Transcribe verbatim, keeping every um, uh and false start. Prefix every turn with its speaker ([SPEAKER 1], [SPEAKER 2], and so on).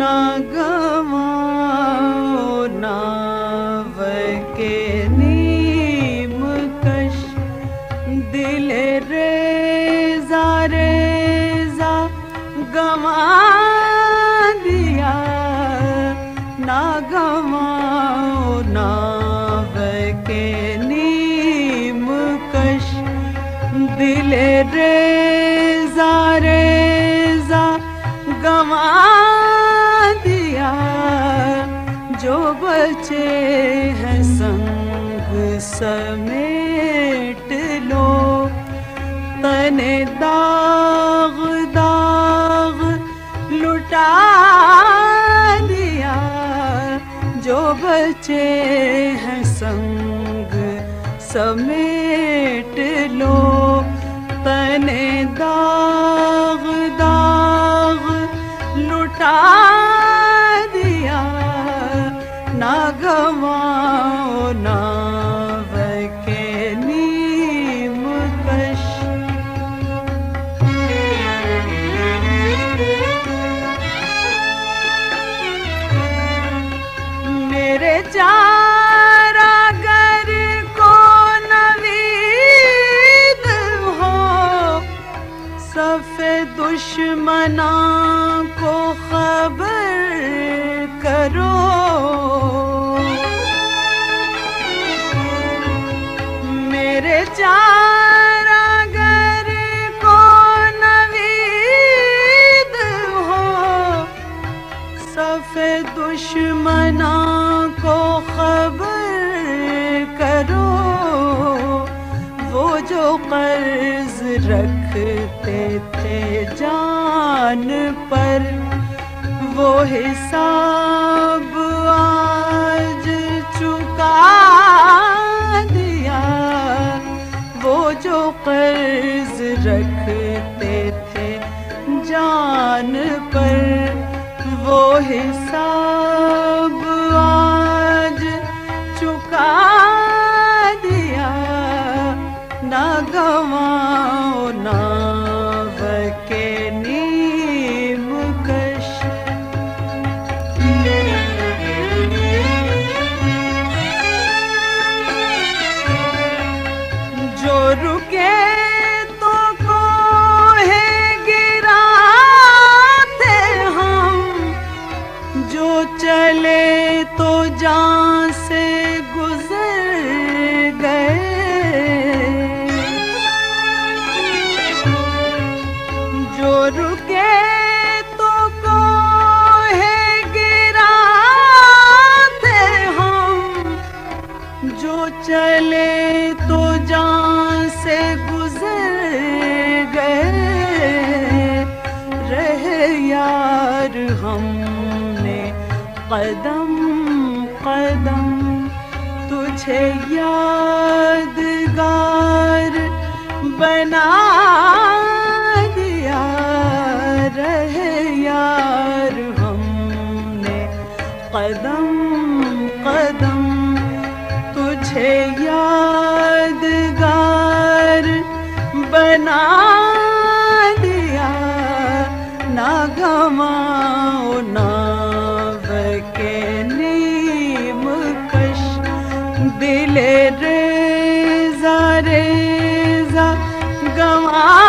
[SPEAKER 1] ना गवाओ नाव के नीम कश, दिल रेजा रेजा गवा दिया। ना गवाओ नाव के नीम कश, दिल रेजा रेजा गवा दिया। जो बचे हैं संग समेट लो, तने दाग दाग लुटा दिया। जो बचे हैं संग समेट लो, तने दाग दाग लुटा दिया। ना गवाओ नाव के नीम कश। मेरे चारागर को नवीद हो, सफ़े दुश्मना को खबर करो। मेरे चारागर को नवीद हो, सफ़े दुश्मना को खबर करो। वो जो कर्ज रखते थे जान पर, वो हिसाब आज चुका दिया। वो जो कर्ज रखते थे जान पर, वो हिसाब आज चुका दिया। ना गवाओ नाव के नीम कश। जो रुके तो कोहे गिराते हम, जो चले तो जान से गुजर गए। जो रुके तो कोहे गिराते हम, जो चले तो जान से गुजर गए। रहे यार हमने कदम कदम, तुझे यादगार बना दिया। रहे यार हमने कदम कदम, तुझे यादगार बना दिया। ना गवाओ नाव के नीम कश, दिल रेजा रेजा गवा